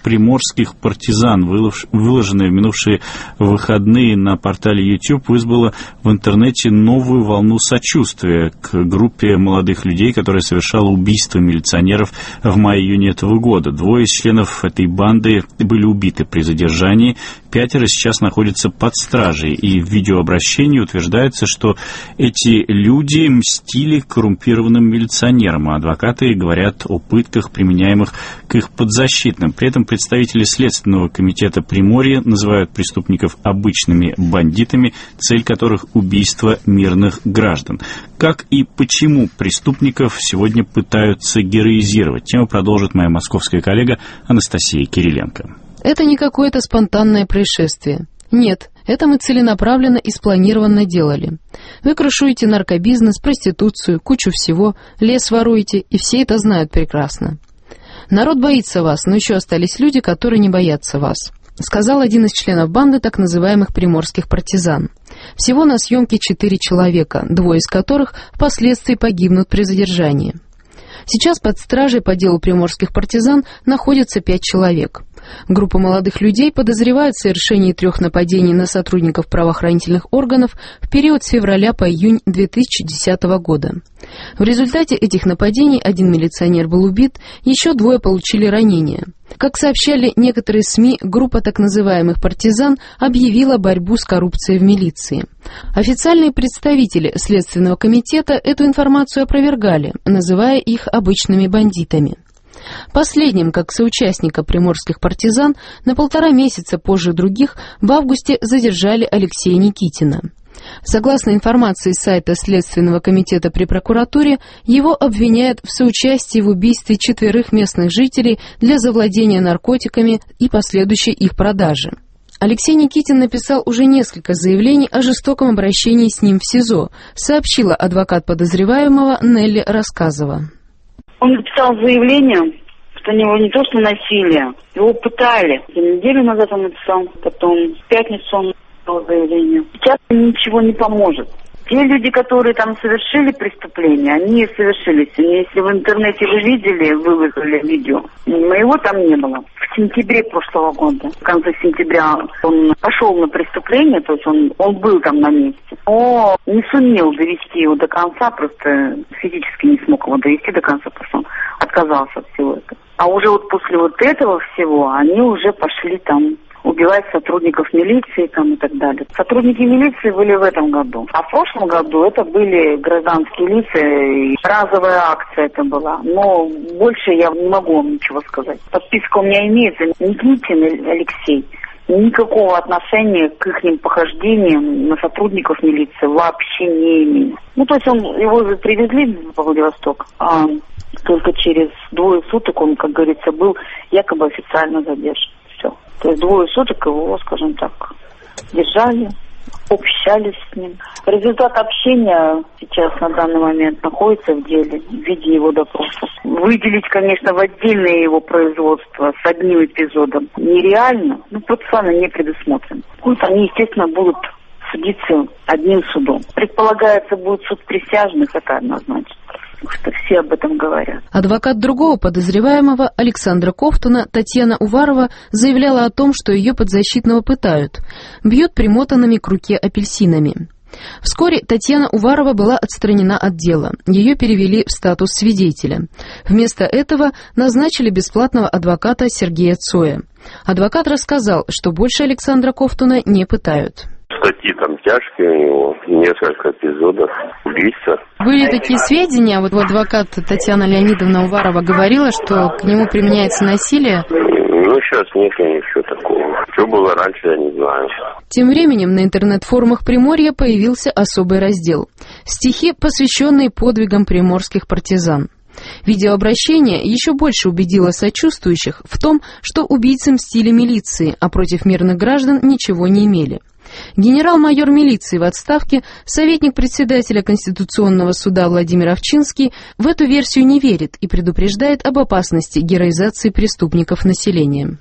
приморских партизан, выложенное в минувшие выходные на портале YouTube, вызвало в интернете новую волну сочувствия к группе молодых людей, которая совершала убийство милиционеров в мае-июне этого года. 2 из членов этой банды были убиты при задержании, 5 сейчас находятся под стражей, и в видеообращении утверждается, что эти люди мстили коррумпированным милиционерам, а адвокаты говорят о пытках, применяемых к их подзащитным. При этом представители Следственного комитета Приморья называют преступников обычными бандитами, цель которых убийство мирных граждан. Как и почему преступников сегодня пытаются героизировать? Тему продолжит моя московская коллега Анастасия Кириленко. Это не какое-то спонтанное происшествие. Нет, это мы целенаправленно и спланированно делали. Вы крышуете наркобизнес, проституцию, кучу всего, лес воруете, и все это знают прекрасно. Народ боится вас, но еще остались люди, которые не боятся вас, сказал один из членов банды так называемых приморских партизан. Всего на съемке 4 человека, 2 из которых впоследствии погибнут при задержании. Сейчас под стражей по делу приморских партизан находится 5 человек. Группа молодых людей подозревает в совершении 3 нападений на сотрудников правоохранительных органов в период с февраля по июнь 2010 года. В результате этих нападений 1 милиционер был убит, еще 2 получили ранения. Как сообщали некоторые СМИ, группа так называемых партизан объявила борьбу с коррупцией в милиции. Официальные представители Следственного комитета эту информацию опровергали, называя их обычными бандитами. Последним, как соучастника приморских партизан, на 1,5 месяца позже других в августе задержали Алексея Никитина. Согласно информации с сайта Следственного комитета при прокуратуре, его обвиняют в соучастии в убийстве 4 местных жителей для завладения наркотиками и последующей их продажи. Алексей Никитин написал уже несколько заявлений о жестоком обращении с ним в СИЗО, сообщила адвокат подозреваемого Нелли Рассказова. Он написал заявление, что у него не то что насилие, его пытали. Неделю назад он написал, потом в пятницу он написал заявление. Сейчас ничего не поможет. Те люди, которые там совершили преступление, они совершили. Если в интернете вы видели, выложили видео, моего там не было. В сентябре прошлого года, в конце сентября, он пошел на преступление, то есть он был там на месте, но не сумел довести его до конца, просто физически не смог его довести до конца, просто он отказался от всего этого. А уже вот после вот этого всего они уже пошли там убивать сотрудников милиции там и так далее. Сотрудники милиции были в этом году. А в прошлом году это были гражданские лица, и разовая акция это была. Но больше я не могу вам ничего сказать. Подписка у меня имеется. Никитин Алексей никакого отношения к их похождениям на сотрудников милиции вообще не имеет. Ну, то есть его привезли в Владивосток, а только через 2 суток он, как говорится, был якобы официально задержан. Все. То есть 2 суток его, скажем так, держали, общались с ним. Результат общения сейчас на данный момент находится в деле в виде его допроса. Выделить, конечно, в отдельное его производство с одним эпизодом нереально, но процессуально не предусмотрено. Вот они, естественно, будут судиться одним судом. Предполагается, будет суд присяжных, это однозначно. Что все об этом говорят. Адвокат другого подозреваемого, Александра Ковтуна, Татьяна Уварова, заявляла о том, что ее подзащитного пытают. Бьют примотанными к руке апельсинами. Вскоре Татьяна Уварова была отстранена от дела. Ее перевели в статус свидетеля. Вместо этого назначили бесплатного адвоката Сергея Цоя. Адвокат рассказал, что больше Александра Ковтуна не пытают. Статьи там тяжкие у него, несколько эпизодов убийства. Были такие сведения, вот адвокат Татьяна Леонидовна Уварова говорила, что к нему применяется насилие. Ну, сейчас нет ничего такого. Что было раньше, я не знаю. Тем временем на интернет-форумах Приморья появился особый раздел. Стихи, посвященные подвигам приморских партизан. Видеообращение еще больше убедило сочувствующих в том, что убийцы мстили милиции, а против мирных граждан ничего не имели. Генерал-майор милиции в отставке, советник председателя Конституционного суда Владимир Овчинский в эту версию не верит и предупреждает об опасности героизации преступников населением.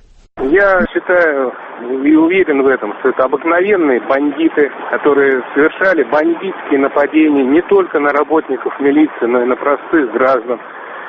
Я считаю и уверен в этом, что это обыкновенные бандиты, которые совершали бандитские нападения не только на работников милиции, но и на простых граждан.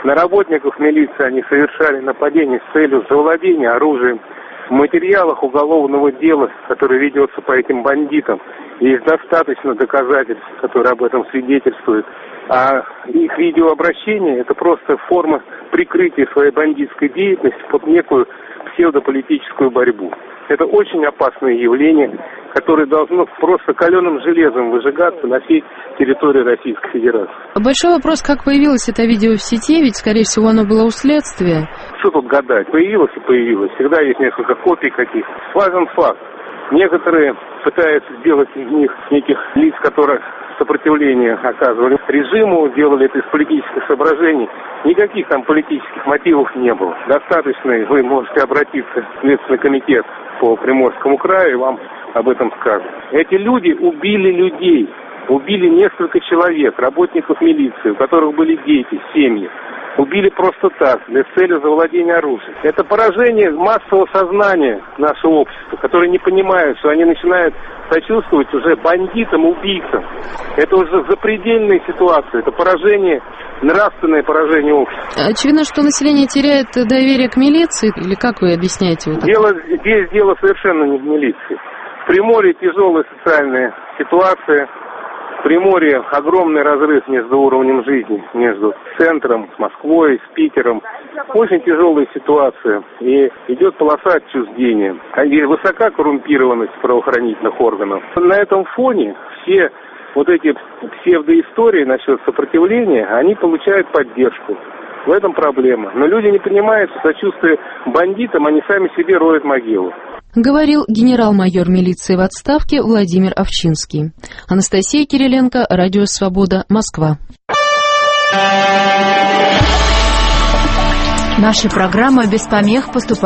На работников милиции они совершали нападение с целью завладения оружием. В материалах уголовного дела, которое ведется по этим бандитам, есть достаточно доказательств, которые об этом свидетельствуют. А их видеообращение – это просто форма прикрытия своей бандитской деятельности под некую псевдополитическую борьбу. Это очень опасное явление, которое должно просто каленым железом выжигаться на всей территории Российской Федерации. Большой вопрос, как появилось это видео в сети, ведь, скорее всего, оно было у следствия. Что тут гадать? Появилось и появилось. Всегда есть несколько копий каких-то. Важен факт. Некоторые пытаются сделать из них неких лиц, которые сопротивление оказывали режиму, делали это из политических соображений. Никаких там политических мотивов не было. Достаточно, вы можете обратиться в Следственный комитет по Приморскому краю, и вам об этом скажут. Эти люди убили людей, убили несколько человек, работников милиции, у которых были дети, семьи. Убили просто так, для цели завладения оружием. Это поражение массового сознания нашего общества, которые не понимают, что они начинают сочувствовать уже бандитам, убийцам. Это уже запредельная ситуация, это поражение, нравственное поражение общества. Очевидно, что население теряет доверие к милиции, или как вы объясняете? Вот здесь дело совершенно не в милиции. В Приморье тяжелая социальная ситуация. В Приморье огромный разрыв между уровнем жизни, между центром, с Москвой, с Питером. Очень тяжелая ситуация. И идет полоса отчуждения. И высока коррумпированность правоохранительных органов. На этом фоне все вот эти псевдоистории насчет сопротивления, они получают поддержку. В этом проблема. Но люди не понимают, что сочувствие бандитам, они сами себе роют могилу. Говорил генерал-майор милиции в отставке Владимир Овчинский. Анастасия Кириленко, Радио Свобода, Москва. Наша программа без помех поступает.